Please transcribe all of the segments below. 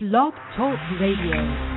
Blog Talk Radio.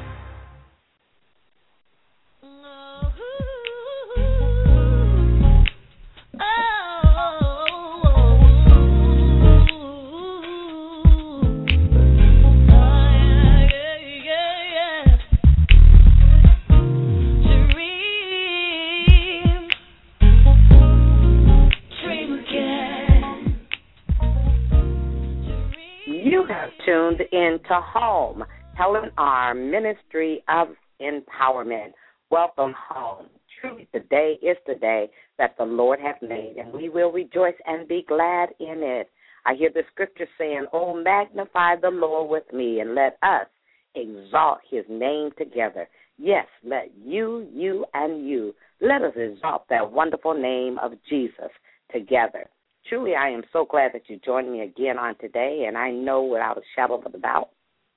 Tuned into Home, Helen R. Ministry of Empowerment. Welcome home. Truly, today is the day that the Lord hath made, and we will rejoice and be glad in it. I hear the scripture saying, "Oh, magnify the Lord with me, and let us exalt his name together." Yes, let you, and you, let us exalt that wonderful name of Jesus together. Truly, I am so glad that you joined me again on today, and I know without a shadow of a doubt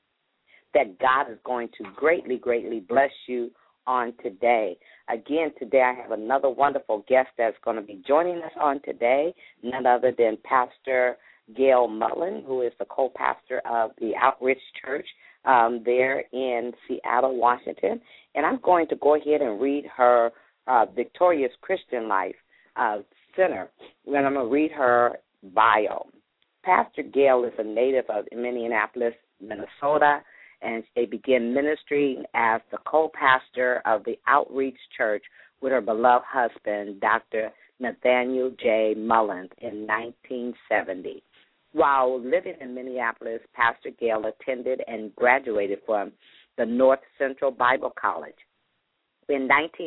that God is going to greatly, greatly bless you on today. Again, today I have another wonderful guest that's going to be joining us on today, none other than Pastor Gail Mullen, who is the co-pastor of the Outreach Church there in Seattle, Washington. And I'm going to go ahead and read her Victorious Christian Life Center, and I'm going to read her bio. Pastor Gail is a native of Minneapolis, Minnesota, and they began ministry as the co-pastor of the Outreach Church with her beloved husband, Dr. Nathaniel J. Mullins, in 1970. While living in Minneapolis, Pastor Gail attended and graduated from the North Central Bible College. In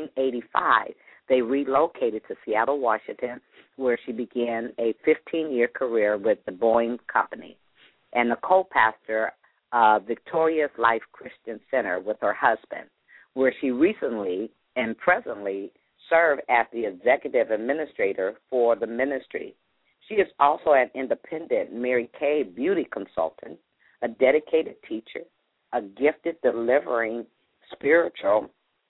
1985, they relocated to Seattle, Washington, where she began a 15-year career with the Boeing Company and the co-pastor of Victorious Life Christian Center with her husband, where she recently and presently served as the executive administrator for the ministry. She is also an independent Mary Kay beauty consultant, a dedicated teacher, a gifted delivering spiritual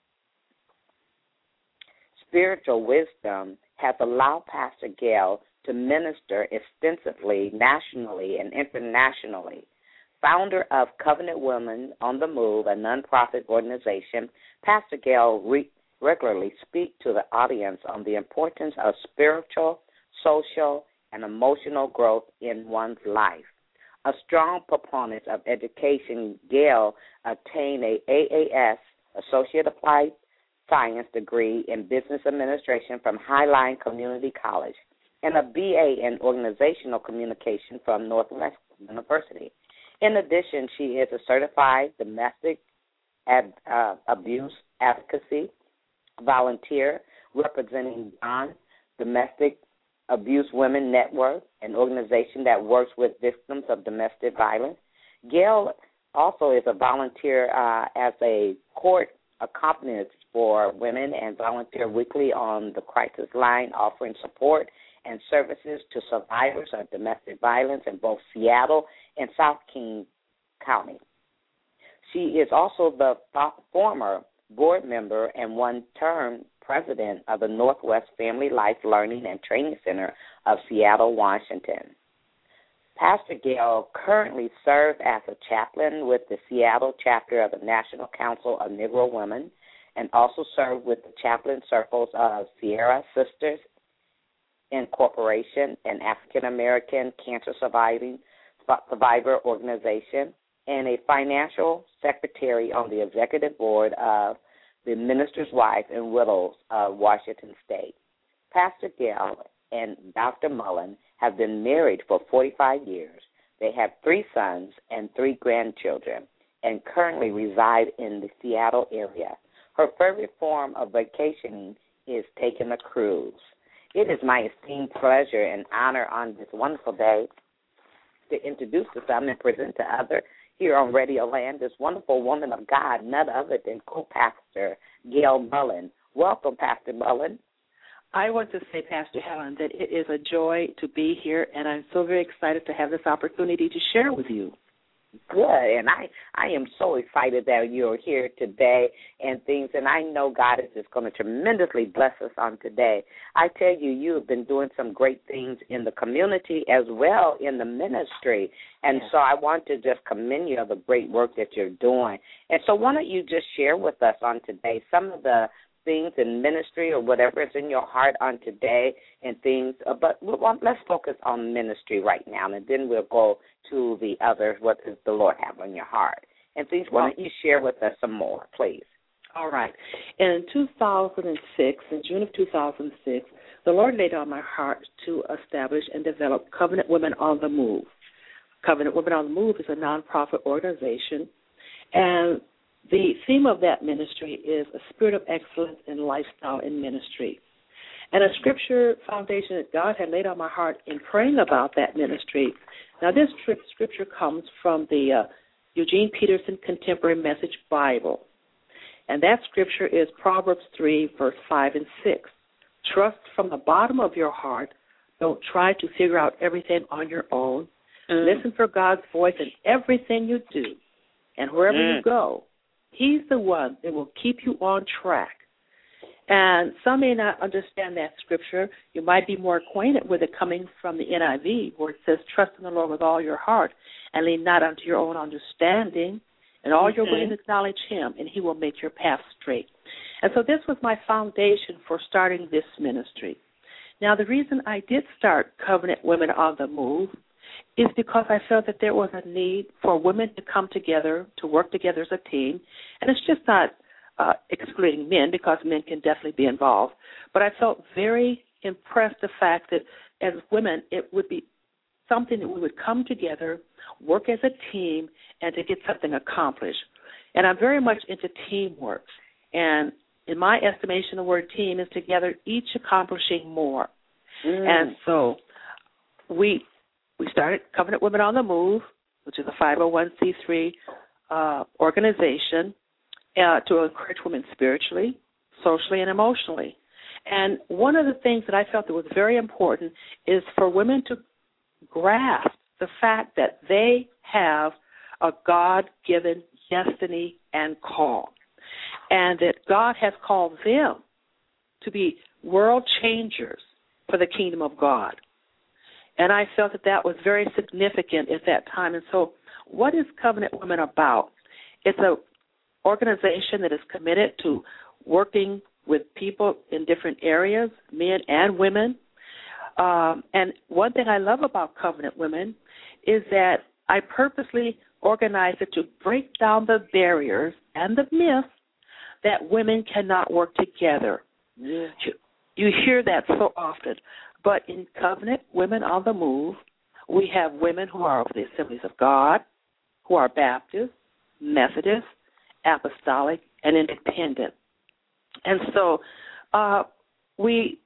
wisdom, has allowed Pastor Gail to minister extensively nationally and internationally. Founder of Covenant Women on the Move, a nonprofit organization, Pastor Gail regularly speaks to the audience on the importance of spiritual, social, and emotional growth in one's life. A strong proponent of education, Gail obtained a AAS, Associate Applied Science degree in Business Administration from Highline Community College and a BA in Organizational Communication from Northwestern University. In addition, she is a certified domestic abuse advocacy volunteer representing Bond Domestic Abuse Women Network, an organization that works with victims of domestic violence. Gail also is a volunteer as a court accompanist for women and volunteer weekly on the crisis line, offering support and services to survivors of domestic violence in both Seattle and South King County. She is also the former board member and one-term president of the Northwest Family Life Learning and Training Center of Seattle, Washington. Pastor Gail currently serves as a chaplain with the Seattle chapter of the National Council of Negro Women and also served with the chaplain circles of Sierra Sisters Incorporation, an African-American cancer survivor organization, and a financial secretary on the executive board of the Minister's Wives and Widows of Washington State. Pastor Gail and Dr. Mullen have been married for 45 years. They have 3 sons and 3 grandchildren and currently reside in the Seattle area. Her favorite form of vacationing is taking a cruise. It is my esteemed pleasure and honor on this wonderful day to introduce to some and present to others here on Radio Land this wonderful woman of God, none other than co-pastor Gail Mullen. Welcome, Pastor Mullen. I want to say, Pastor Helen, that it is a joy to be here, and I'm so very excited to have this opportunity to share with you. Good, and I am so excited that you're here today and things, and I know God is just going to tremendously bless us on today. I tell you, you have been doing some great things in the community as well in the ministry, and so I want to just commend you on the great work that you're doing. And so why don't you just share with us on today some of the things in ministry or whatever is in your heart on today and things, but let's focus on ministry right now, and then we'll go to the others. What does the Lord have on your heart? And things, why don't you share with us some more, please? All right. In 2006, in June of 2006, the Lord laid on my heart to establish and develop Covenant Women on the Move. Covenant Women on the Move is a nonprofit organization, and the theme of that ministry is a spirit of excellence in lifestyle in ministry. And a scripture foundation that God had laid on my heart in praying about that ministry. Now, this scripture comes from the Eugene Peterson Contemporary Message Bible. And that scripture is Proverbs 3, verse 5 and 6. Trust from the bottom of your heart. Don't try to figure out everything on your own. Listen for God's voice in everything you do. And wherever you go, He's the one that will keep you on track. And some may not understand that scripture. You might be more acquainted with it coming from the NIV, where it says, trust in the Lord with all your heart and lean not unto your own understanding. And all your ways acknowledge Him, and He will make your path straight. And so this was my foundation for starting this ministry. Now, the reason I did start Covenant Women on the Move is because I felt that there was a need for women to come together, to work together as a team. And it's just not excluding men, because men can definitely be involved. But I felt very impressed the fact that as women, it would be something that we would come together, work as a team, and to get something accomplished. And I'm very much into teamwork. And in my estimation, the word team is together, each accomplishing more. And so we started Covenant Women on the Move, which is a 501c3 organization to encourage women spiritually, socially, and emotionally. And one of the things that I felt that was very important is for women to grasp the fact that they have a God-given destiny and call, and that God has called them to be world changers for the kingdom of God. And I felt that that was very significant at that time. And so what is Covenant Women about? It's an organization that is committed to working with people in different areas, men and women. And one thing I love about Covenant Women is that I purposely organized it to break down the barriers and the myths that women cannot work together. Yeah. You hear that so often. But in Covenant Women on the Move, we have women who are of the Assemblies of God, who are Baptist, Methodist, Apostolic, and Independent. And so we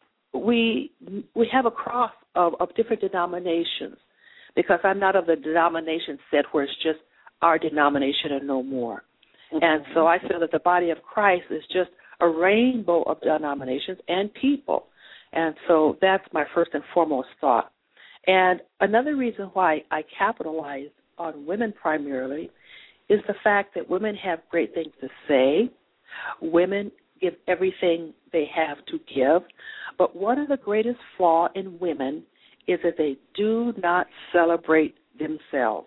have a cross of different denominations, because I'm not of the denomination set where it's just our denomination and no more. And so I feel that the body of Christ is just a rainbow of denominations and people. And so that's my first and foremost thought. And another reason why I capitalize on women primarily is the fact that women have great things to say. Women give everything they have to give. But one of the greatest flaws in women is that they do not celebrate themselves.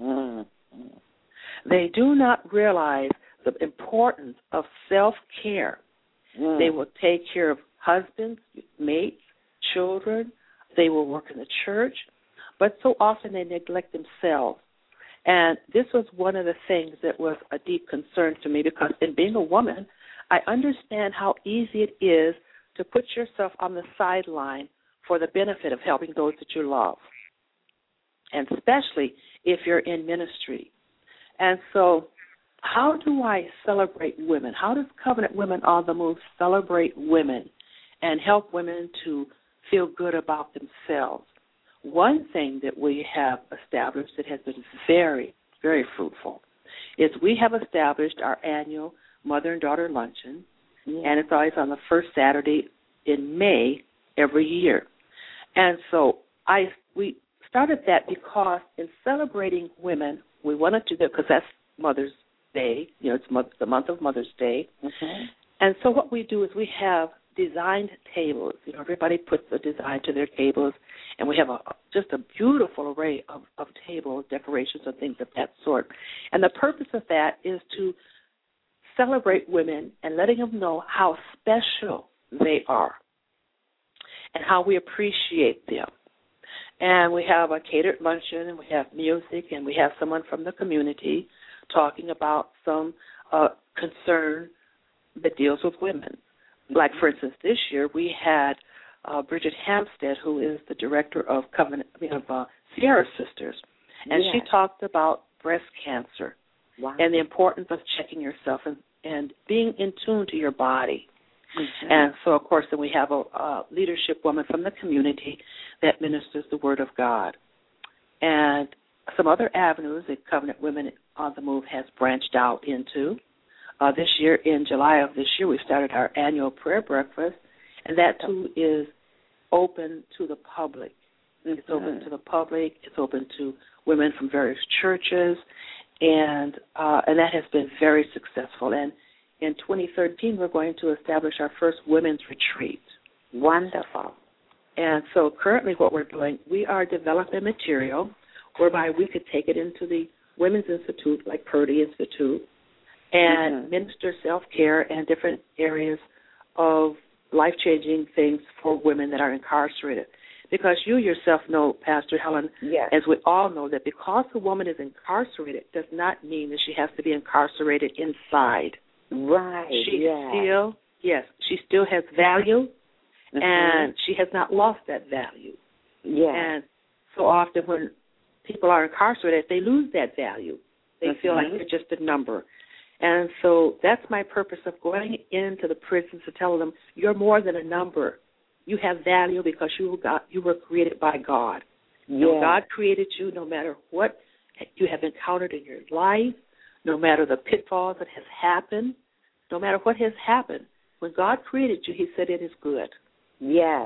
They do not realize the importance of self-care. They will take care of husbands, mates, children. They will work in the church. But so often they neglect themselves. And this was one of the things that was a deep concern to me, because in being a woman, I understand how easy it is to put yourself on the sideline for the benefit of helping those that you love, and especially if you're in ministry. And so how do I celebrate women? How does Covenant Women on the Move celebrate women and help women to feel good about themselves? One thing that we have established that has been very, very fruitful is we have established our annual Mother and Daughter Luncheon, and it's always on the first Saturday in May every year. And so we started that because in celebrating women, we wanted to do because that's Mother's Day. It's the month of Mother's Day. Mm-hmm. And so what we do is we have designed tables. Everybody puts a design to their tables, and we have just a beautiful array of table decorations and things of that sort. And the purpose of that is to celebrate women and letting them know how special they are and how we appreciate them. And we have a catered luncheon, and we have music, and we have someone from the community talking about some concern that deals with women. Like, for instance, this year we had Bridget Hampstead, who is the director of Sierra Sisters, and she talked about breast cancer and the importance of checking yourself and being in tune to your body. Mm-hmm. And so, of course, then we have a leadership woman from the community that ministers the Word of God. And some other avenues that Covenant Women on the Move has branched out into. This year, in July of this year, we started our annual prayer breakfast, and that, too, is open to the public. Mm-hmm. It's open to the public. It's open to women from various churches, and that has been very successful. And in 2013, we're going to establish our first women's retreat. Wonderful. And so currently what we're doing, we are developing material whereby we could take it into the Women's Institute, like Purdy Institute, and minister self-care and different areas of life-changing things for women that are incarcerated. Because you yourself know, Pastor Helen, as we all know, that because a woman is incarcerated does not mean that she has to be incarcerated inside. Right. She still has value, and she has not lost that value. Yeah. And so often when people are incarcerated, they lose that value. They feel like they're just a number. And so that's my purpose of going into the prisons to tell them, you're more than a number. You have value because you were created by God. Yeah. God created you no matter what you have encountered in your life, no matter the pitfalls that has happened, no matter what has happened. When God created you, he said it is good. Yes.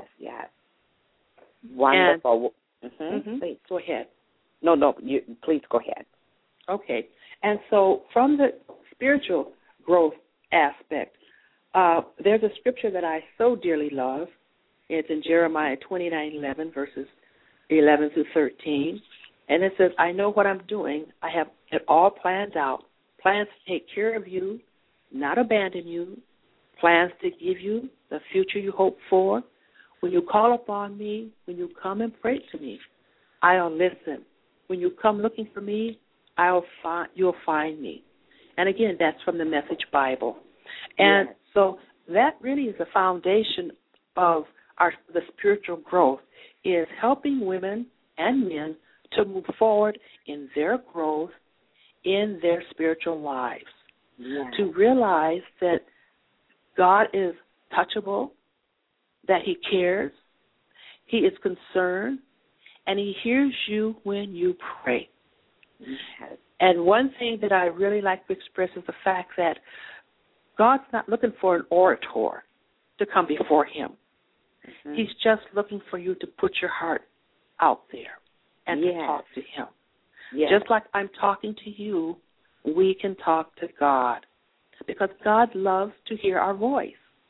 Wonderful. Please, go ahead. No, please go ahead. Okay. And so from the spiritual growth aspect, there's a scripture that I so dearly love. It's in Jeremiah 29:11, verses 11 through 13. And it says, I know what I'm doing. I have it all planned out. Plans to take care of you, not abandon you. Plans to give you the future you hope for. When you call upon me, when you come and pray to me, I'll listen. When you come looking for me, you'll find me. And again, that's from the Message Bible. And so that really is the foundation of the spiritual growth, is helping women and men to move forward in their growth in their spiritual lives, to realize that God is touchable, that he cares, he is concerned, and he hears you when you pray. Yes. And one thing that I really like to express is the fact that God's not looking for an orator to come before him. He's just looking for you to put your heart out there and to talk to him. Yes. Just like I'm talking to you, we can talk to God, because God loves to hear our voice,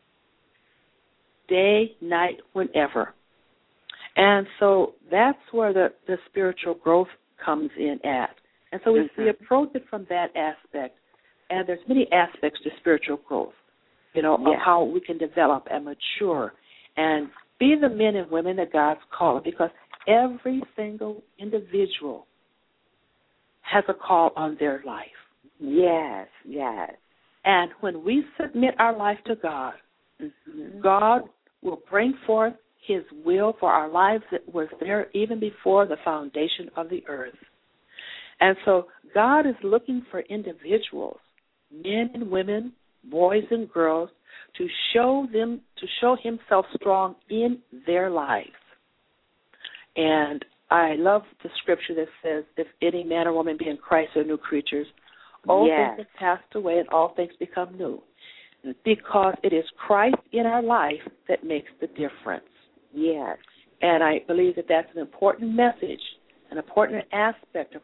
day, night, whenever. And so that's where the spiritual growth comes in at. And so we approach it from that aspect. And there's many aspects to spiritual growth, of how we can develop and mature and be the men and women that God's called, because every single individual has a call on their life. Yes. And when we submit our life to God, God will bring forth his will for our lives that was there even before the foundation of the earth. And so God is looking for individuals, men and women, boys and girls, to show himself strong in their lives. And I love the scripture that says, if any man or woman be in Christ, are new creatures. All things have passed away and all things become new. Because it is Christ in our life that makes the difference. Yes. And I believe that that's an important message, an important aspect of our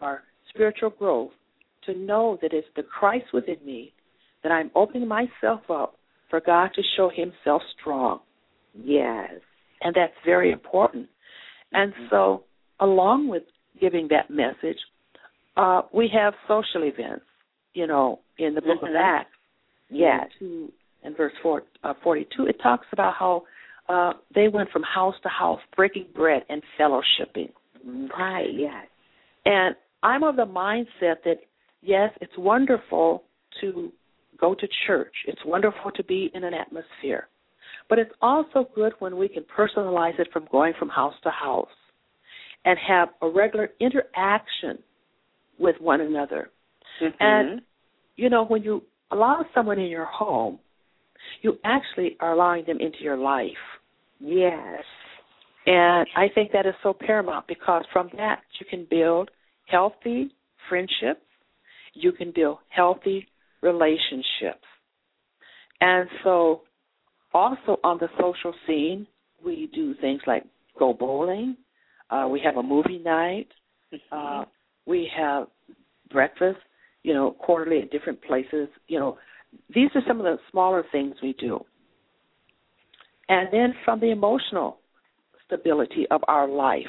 spiritual growth to know that it's the Christ within me, that I'm opening myself up for God to show himself strong. Yes. And that's very important. And so along with giving that message, we have social events, in the book of Acts. Yes. In verse 42, it talks about how they went from house to house, breaking bread and fellowshipping. Right, yes. And I'm of the mindset that, yes, it's wonderful to go to church. It's wonderful to be in an atmosphere. But it's also good when we can personalize it from going from house to house and have a regular interaction with one another. And, when you allow someone in your home, you actually are allowing them into your life. Yes. And I think that is so paramount because from that you can build healthy friendships. You can build healthy relationships. And so also on the social scene, we do things like go bowling. We have a movie night. We have breakfast, quarterly at different places. These are some of the smaller things we do. And then from the emotional stability of our life,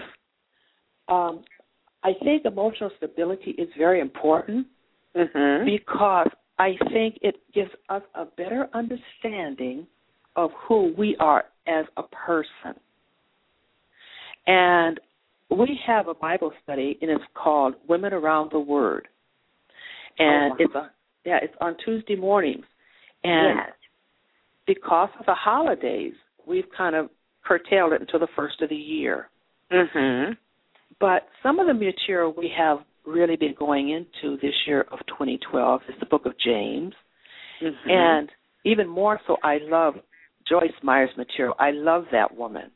I think emotional stability is very important because I think it gives us a better understanding of who we are as a person. And we have a Bible study, and it's called Women Around the Word. And it's on Tuesday mornings. And because of the holidays, we've kind of curtailed it until the first of the year. But some of the material we have really been going into this year of 2012 is the book of James. And even more so, I love Joyce Meyer's material. I love that woman.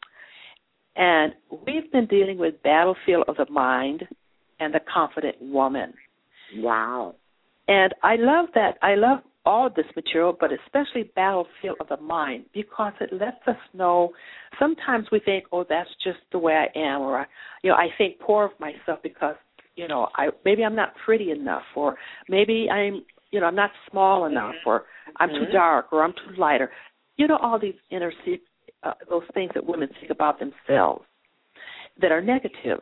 And we've been dealing with battlefield of the mind and the confident woman. Wow. And I love that. I love all of this material, but especially battlefield of the mind, because it lets us know sometimes we think, oh, that's just the way I am, or, I think poor of myself because, maybe I'm not pretty enough, or maybe I'm not small enough, or I'm too dark, or I'm too light, or, all these those things that women think about themselves that are negative.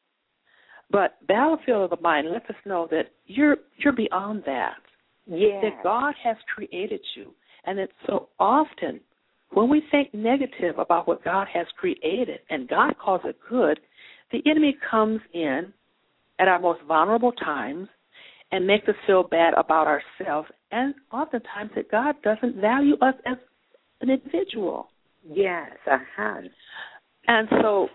But battlefield of the mind lets us know that you're beyond that. Yeah. That God has created you. And that so often when we think negative about what God has created and God calls it good, the enemy comes in at our most vulnerable times and makes us feel bad about ourselves, and oftentimes that God doesn't value us as an individual. Yes, And so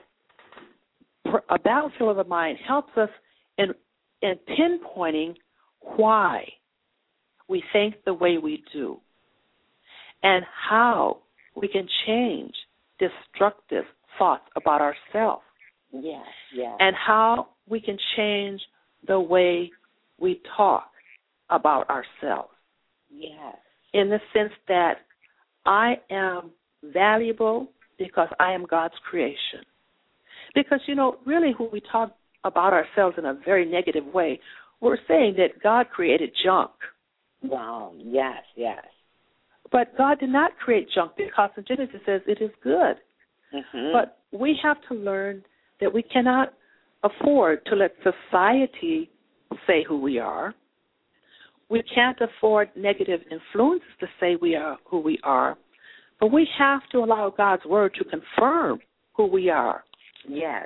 a battlefield of the mind helps us in pinpointing why we think the way we do and how we can change destructive thoughts about ourselves. Yes. And how we can change the way we talk about ourselves. Yes. In the sense that I am valuable because I am God's creation. Because, really when we talk about ourselves in a very negative way, we're saying that God created junk. Wow, yes. But God did not create junk because in Genesis it says it is good. But we have to learn that we cannot afford to let society say who we are. We can't afford negative influences to say we are who we are. But we have to allow God's word to confirm who we are. Yes.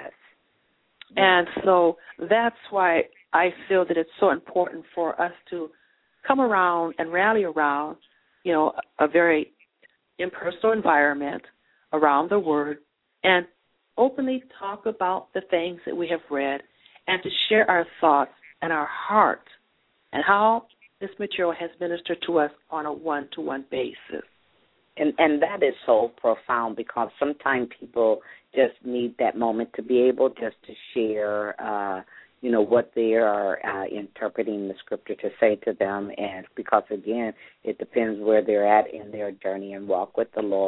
And so that's why I feel that it's so important for us to come around and rally around, a very impersonal environment around the word and openly talk about the things that we have read and to share our thoughts and our heart and how this material has ministered to us on a one-to-one basis. And that is so profound because sometimes people just need that moment to be able just to share, what they are interpreting the scripture to say to them. And because, again, it depends where they're at in their journey and walk with the Lord.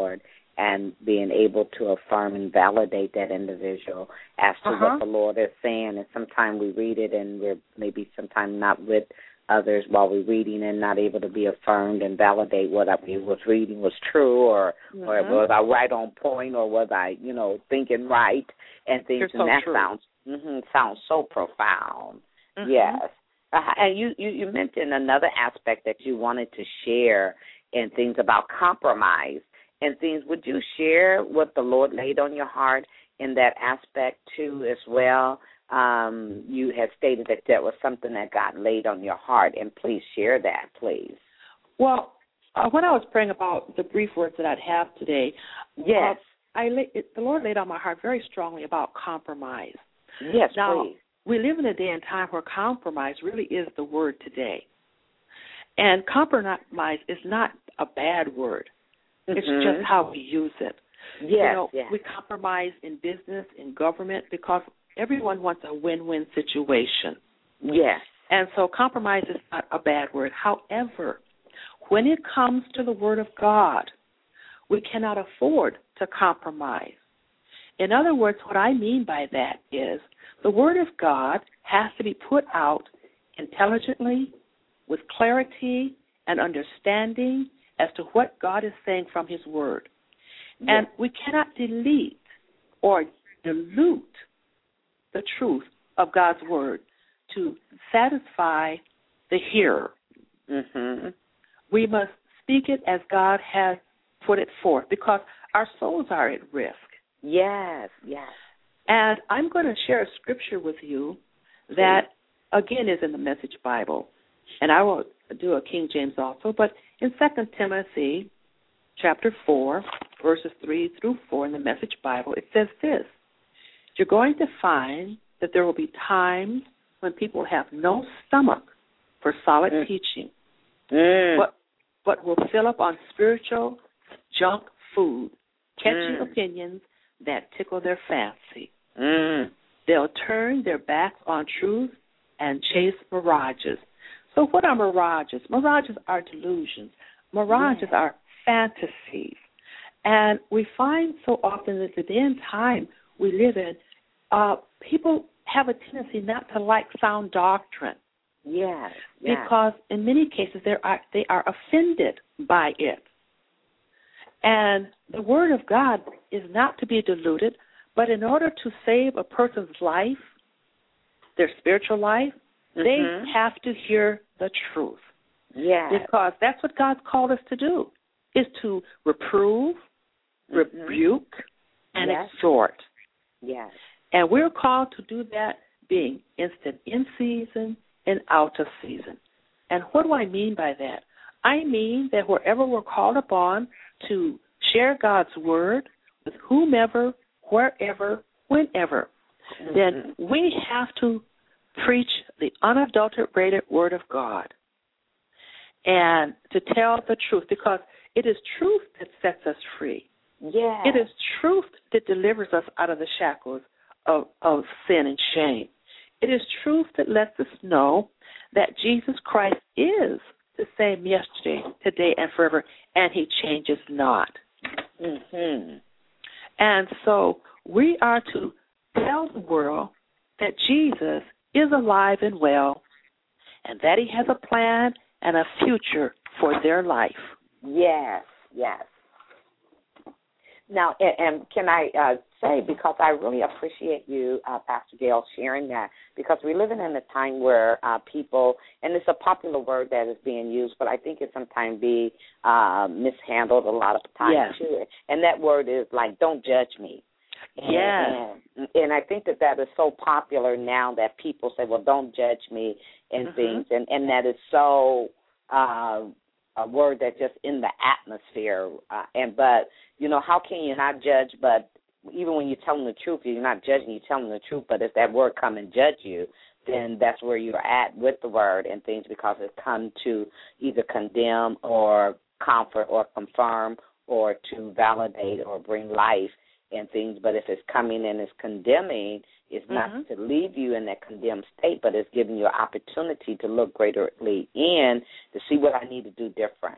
and being able to affirm and validate that individual as to what the Lord is saying. And sometimes we read it and we're maybe sometimes not with others while we're reading and not able to be affirmed and validate what I was reading was true or was I right on point or was I, thinking right and things. You're and so that true. sounds so profound. Yes. And you mentioned another aspect that you wanted to share and things about compromise and things. Would you share what the Lord laid on your heart in that aspect too as well? You had stated that there was something that God laid on your heart, and please share that, please. Well, when I was praying about the brief words that I'd have today, yes, the Lord laid on my heart very strongly about compromise. Yes, now, please. We live in a day and time where compromise really is the word today. And compromise is not a bad word. It's just how we use it. Yes, We compromise in business, in government, because everyone wants a win-win situation. Yes. And so compromise is not a bad word. However, when it comes to the Word of God, we cannot afford to compromise. In other words, what I mean by that is the Word of God has to be put out intelligently, with clarity and understanding as to what God is saying from His Word. Yes. And we cannot delete or dilute the truth of God's Word to satisfy the hearer. We must speak it as God has put it forth because our souls are at risk. Yes. And I'm going to share a scripture with you that, again, is in the Message Bible. And I will do a King James also. But in 2 Timothy chapter 4, verses 3 through 4 in the Message Bible, it says this: you're going to find that there will be times when people have no stomach for solid teaching, but will fill up on spiritual junk food, catchy opinions that tickle their fancy. They'll turn their backs on truth and chase mirages. So what are mirages? Mirages are delusions. Mirages are fantasies. And we find so often that the day and time we live in, people have a tendency not to like sound doctrine. Yes. Because in many cases they are offended by it. And the Word of God is not to be diluted, but in order to save a person's life, their spiritual life, they have to hear the truth. Yes. Because that's what God's called us to do, is to reprove, rebuke, and exhort. Yes. And we're called to do that being instant in season and out of season. And what do I mean by that? I mean that wherever we're called upon to share God's Word with whomever, wherever, whenever, then we have to preach the unadulterated Word of God and to tell the truth, because it is truth that sets us free. Yes. It is truth that delivers us out of the shackles of sin and shame. It is truth that lets us know that Jesus Christ is the same yesterday, today, and forever, and He changes not. And so we are to tell the world that Jesus is alive and well, and that He has a plan and a future for their life. Yes. Now, and can I say, because I really appreciate you, Pastor Gail, sharing that, because we're living in a time where people, and it's a popular word that is being used, but I think it sometimes be mishandled a lot of times too. And that word is like, don't judge me. And I think that is so popular now that people say, well, don't judge me and things, and that is so a word that's just in the atmosphere. But, how can you not judge? But even when you're telling the truth, you're not judging, you're telling the truth. But if that word come and judge you, then that's where you're at with the word and things, because it come to either condemn or comfort or confirm or to validate or bring life and things. But if it's coming and it's condemning, it's not to leave you in that condemned state, but it's giving you an opportunity to look greaterly in to see what I need to do different.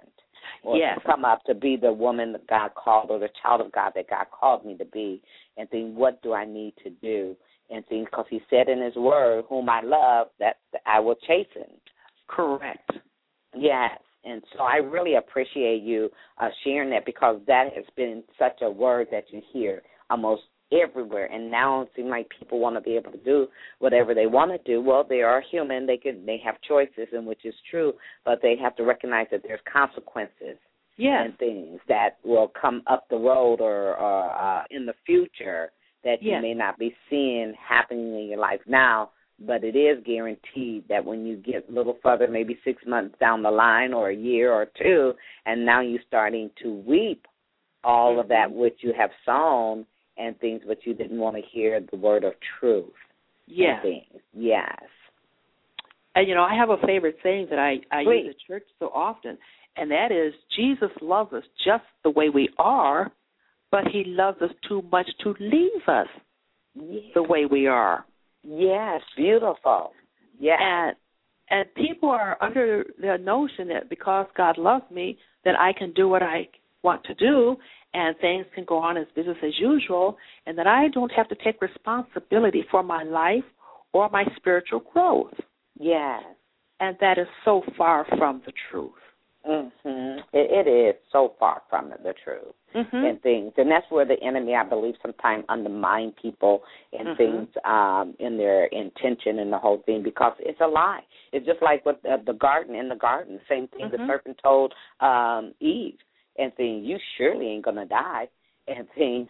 or yes. to come up to be the woman that God called or the child of God that God called me to be, and think, what do I need to do? And things, because he said in his word, whom I love, that I will chasten. Correct. Yes. And so I really appreciate you sharing that, because that has been such a word that you hear almost everywhere. And now it seems like people want to be able to do whatever they want to do. Well, they are human. They have choices, and which is true, but they have to recognize that there's consequences. Yes. And things that will come up the road or in the future that you may not be seeing happening in your life now, but it is guaranteed that when you get a little further, maybe 6 months down the line or a year or two, and now you're starting to reap all of that which you have sown and things, but you didn't want to hear the word of truth. Yes. Yes. And, I have a favorite saying that I use at church so often, and that is, Jesus loves us just the way we are, but he loves us too much to leave us the way we are. Yes, beautiful. Yes. And people are under the notion that because God loves me, that I can do what I want to do, and things can go on as business as usual, and that I don't have to take responsibility for my life or my spiritual growth. Yes. And that is so far from the truth. Mm-hmm. It is so far from the truth and things. And that's where the enemy, I believe, sometimes undermine people and things in their intention and the whole thing, because it's a lie. It's just like with the garden, same thing the serpent told Eve and things, you surely ain't going to die and things.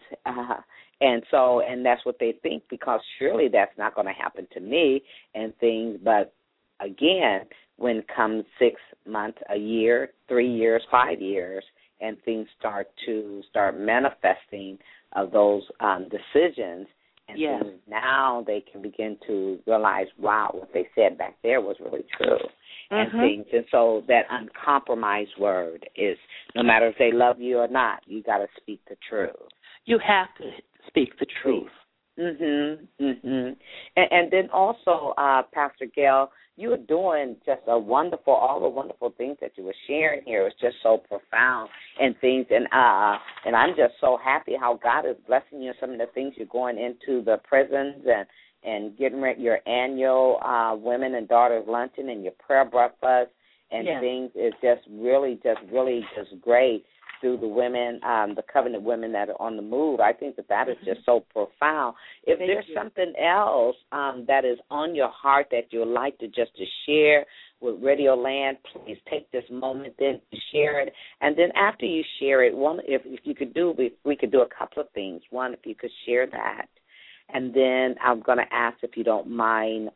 And that's what they think, because surely that's not going to happen to me and things. But again, when it comes 6 months, a year, 3 years, 5 years, and things start manifesting of those decisions, and things, now they can begin to realize, wow, what they said back there was really true, and things. And so that uncompromised word is, no matter if they love you or not, you got to speak the truth. You have to speak the truth. And then also, Pastor Gail, you are doing just all the wonderful things that you were sharing here. It's just so profound and things. And I'm just so happy how God is blessing you. Some of the things you're going into the prisons and getting ready, your annual Women and Daughters Luncheon and your prayer breakfast and things is just really great. Through the women, the covenant women that are on the move. I think that is just so profound. If there's something else that is on your heart that you would like to share with Radio Land, please take this moment then to share it. And then after you share it, if you could do, we could do a couple of things. One, if you could share that. And then I'm going to ask if you don't mind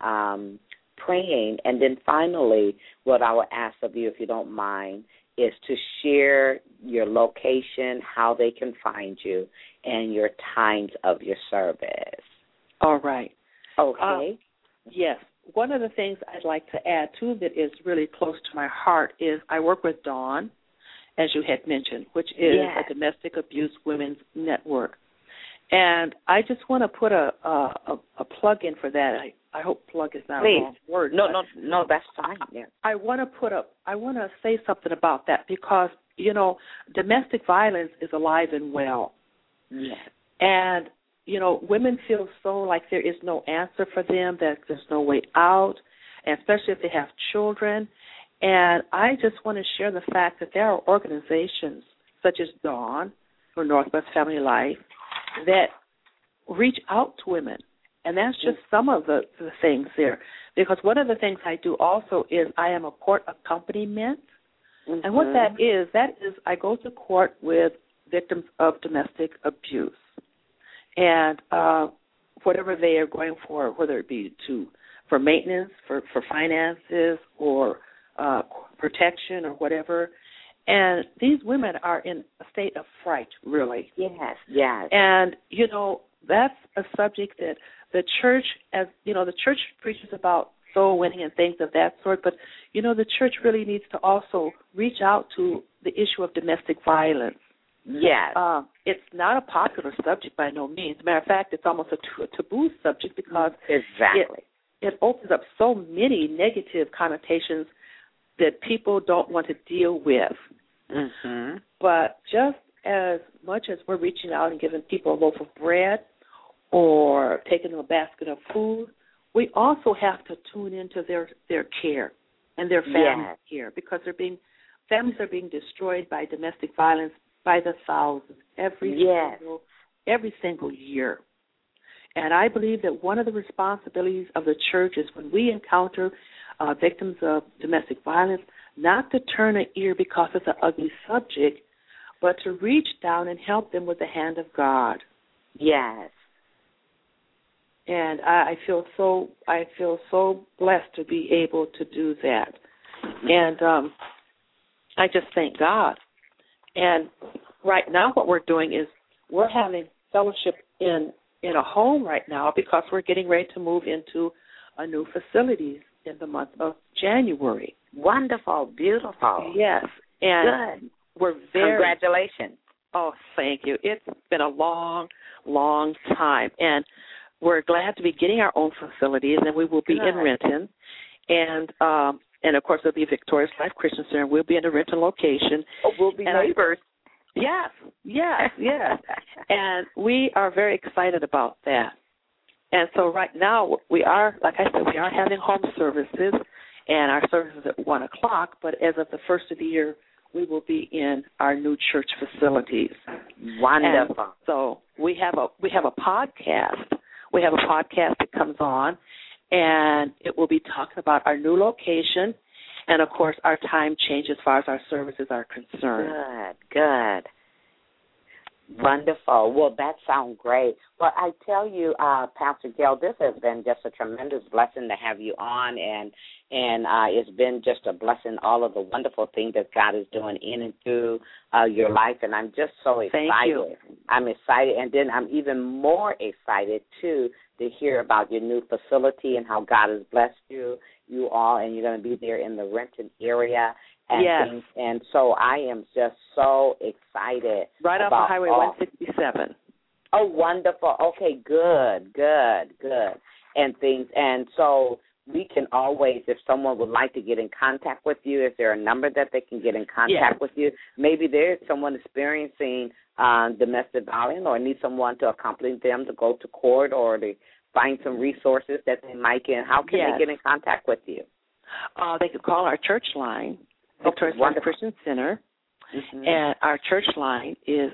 praying. And then finally, what I will ask of you, if you don't mind, is to share your location, how they can find you, and your times of your service. All right. Okay. Yes. One of the things I'd like to add, too, that is really close to my heart is I work with Dawn, as you had mentioned, which is a domestic abuse women's network. And I just want to put a plug in for that. I hope plug is not a wrong word. No, that's fine. Yeah. I want to say something about that, because domestic violence is alive and well. Yes. And women feel so like there is no answer for them, that there's no way out, and especially if they have children. And I just want to share the fact that there are organizations such as Dawn or Northwest Family Life that reach out to women. And that's just some of the things there. Because one of the things I do also is I am a court accompaniment. And what that is I go to court with victims of domestic abuse. And whatever they are going for, whether it be for maintenance, for finances, or protection or whatever. And these women are in a state of fright, really. Yes. And, that's a subject that the church, the church preaches about soul winning and things of that sort, but, the church really needs to also reach out to the issue of domestic violence. Yes. It's not a popular subject by no means. As a matter of fact, it's almost a taboo subject, because it opens up so many negative connotations that people don't want to deal with. Mhm. But just as much as we're reaching out and giving people a loaf of bread or taking them a basket of food, we also have to tune into their care and their family care, because families are being destroyed by domestic violence by the thousands every single year. And I believe that one of the responsibilities of the church is, when we encounter victims of domestic violence, not to turn an ear because it's an ugly subject, but to reach down and help them with the hand of God. Yes. And I feel so blessed to be able to do that. And I just thank God. And right now what we're doing is we're having fellowship in a home right now, because we're getting ready to move into a new facility in the month of January. Wonderful. Beautiful. Yes. And good. We're very... Congratulations. Oh, thank you. It's been a long, long time. And we're glad to be getting our own facilities, and we will be in Renton. And of course, it'll be Victorious Life Christian Center. We'll be in the Renton location. Oh, we'll be neighbors. Yes. And we are very excited about that. And so right now, we are, like I said, we are having home services, and our service is at 1 o'clock, but as of the first of the year, we will be in our new church facilities. Wonderful. And so we have a podcast. We have a podcast that comes on, and it will be talking about our new location, and, of course, our time change as far as our services are concerned. Good. Wonderful. Well, that sounds great. Well, I tell you, Pastor Gail, this has been just a tremendous blessing to have you on, and it's been just a blessing, all of the wonderful things that God is doing in and through your life, and I'm just so excited. Thank you. I'm excited, and then I'm even more excited, too, to hear about your new facility and how God has blessed you all, and you're going to be there in the Renton area. And things. And so I am just so excited. Right off of Highway 167. Oh, wonderful. Okay, good. And things. And so we can always, if someone would like to get in contact with you, is there a number that they can get in contact with you? Maybe there's someone experiencing domestic violence, or need someone to accompany them to go to court, or to find some resources that they might get. How can they get in contact with you? They could call our church line, Victorious Life Christian Center, and our church line is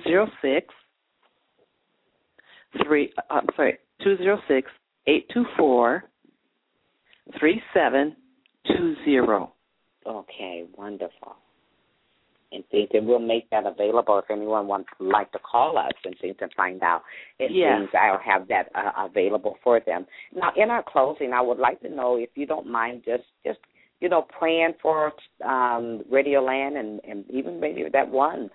206-824-3720. Okay, wonderful. And things, and we'll make that available if anyone would like to call us and things to find out. And things, I'll have that available for them. Now, in our closing, I would like to know, if you don't mind, just praying for Radio Land, and even maybe that one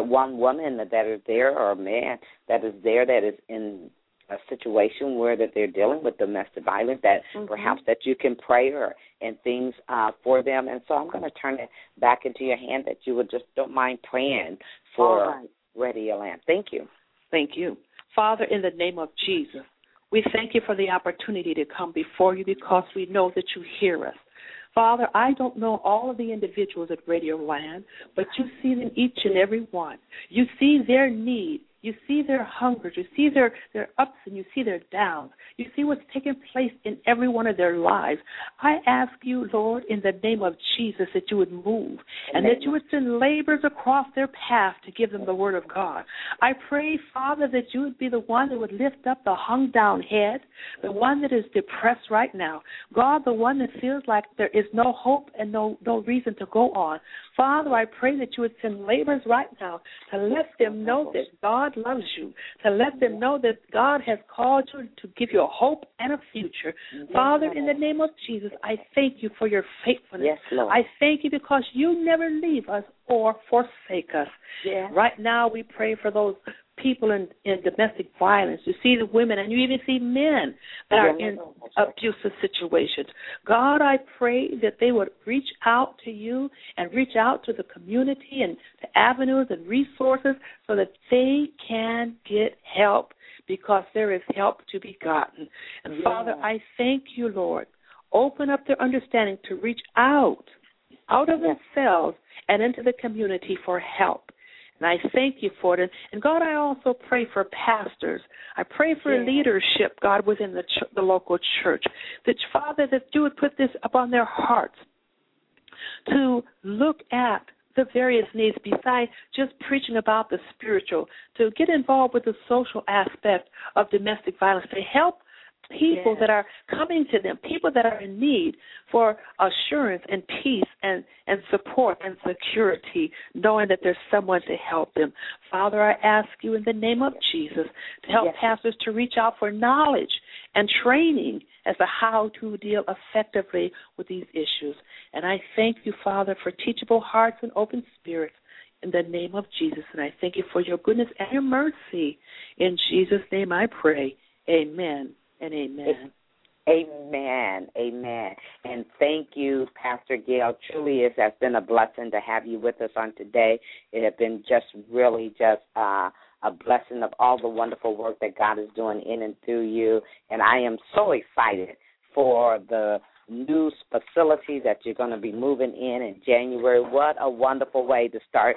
woman that is there, or a man that is there, that is in a situation where that they're dealing with domestic violence, that perhaps that you can pray and things for them. And so I'm going to turn it back into your hand, that you would just don't mind praying for Radio Land. Thank you. Thank you. Father, in the name of Jesus, we thank you for the opportunity to come before you, because we know that you hear us. Father, I don't know all of the individuals at Radio Land, but you see them, each and every one. You see their need. You see their hunger. You see their ups, and you see their downs. You see what's taking place in every one of their lives. I ask you, Lord, in the name of Jesus, that you would move, and that you would send laborers across their path to give them the word of God. I pray, Father, that you would be the one that would lift up the hung down head, the one that is depressed right now. God, the one that feels like there is no hope and no reason to go on. Father, I pray that you would send laborers right now to let them know that God loves you, to let them know that God has called you to give you a hope and a future. Father, in the name of Jesus, I thank you for your faithfulness. Yes, Lord. I thank you because you never leave us or forsake us. Yes. Right now we pray for those people in domestic violence. You see the women, and you even see men that are in abusive situations. God, I pray that they would reach out to you and reach out to the community and to avenues and resources so that they can get help, because there is help to be gotten. And Father, I thank you, Lord. Open up their understanding to reach out out of themselves and into the community for help. And I thank you for it. And God, I also pray for pastors. I pray for leadership, God, within the local church. That, Father, that you would put this upon their hearts to look at the various needs besides just preaching about the spiritual, to get involved with the social aspect of domestic violence, to help people that are coming to them, people that are in need for assurance and peace and support and security, knowing that there's someone to help them. Father, I ask you in the name of Jesus to help pastors to reach out for knowledge and training as to how to deal effectively with these issues. And I thank you, Father, for teachable hearts and open spirits in the name of Jesus. And I thank you for your goodness and your mercy. In Jesus' name I pray. Amen. And amen. Amen. Amen. And thank you, Pastor Gail. Truly, it has been a blessing to have you with us on today. It has been really a blessing of all the wonderful work that God is doing in and through you. And I am so excited for the new facility that you're going to be moving in January. What a wonderful way to start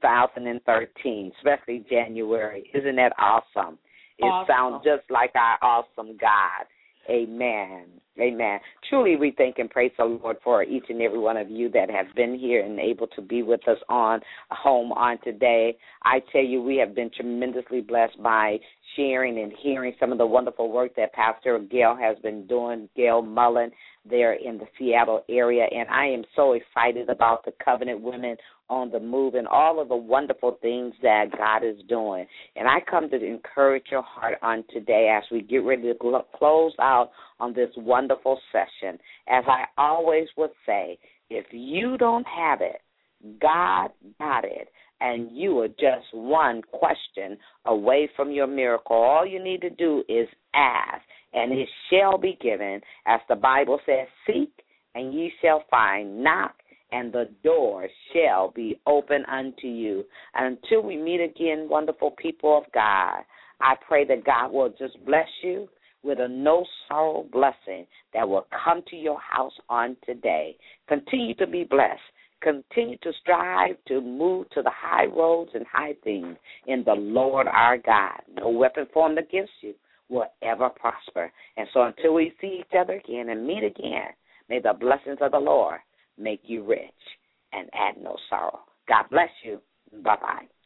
2013, especially January. Isn't that awesome? It sounds just like our awesome God. Amen. Amen. Truly, we thank and praise the Lord for each and every one of you that have been here and able to be with us on home on today. I tell you, we have been tremendously blessed by sharing and hearing some of the wonderful work that Pastor Gail has been doing, Gail Mullen, there in the Seattle area. And I am so excited about the Covenant Women on the Move and all of the wonderful things that God is doing. And I come to encourage your heart on today as we get ready to close out on this wonderful session. As I always would say, if you don't have it, God got it. And you are just one question away from your miracle. All you need to do is ask, and it shall be given. As the Bible says, seek, and ye shall find. Knock, and the door shall be open unto you. And until we meet again, wonderful people of God, I pray that God will just bless you with a no-sorrow blessing that will come to your house on today. Continue to be blessed. Continue to strive to move to the high roads and high things in the Lord our God. No weapon formed against you will ever prosper. And so until we see each other again and meet again, may the blessings of the Lord make you rich and add no sorrow. God bless you. Bye-bye.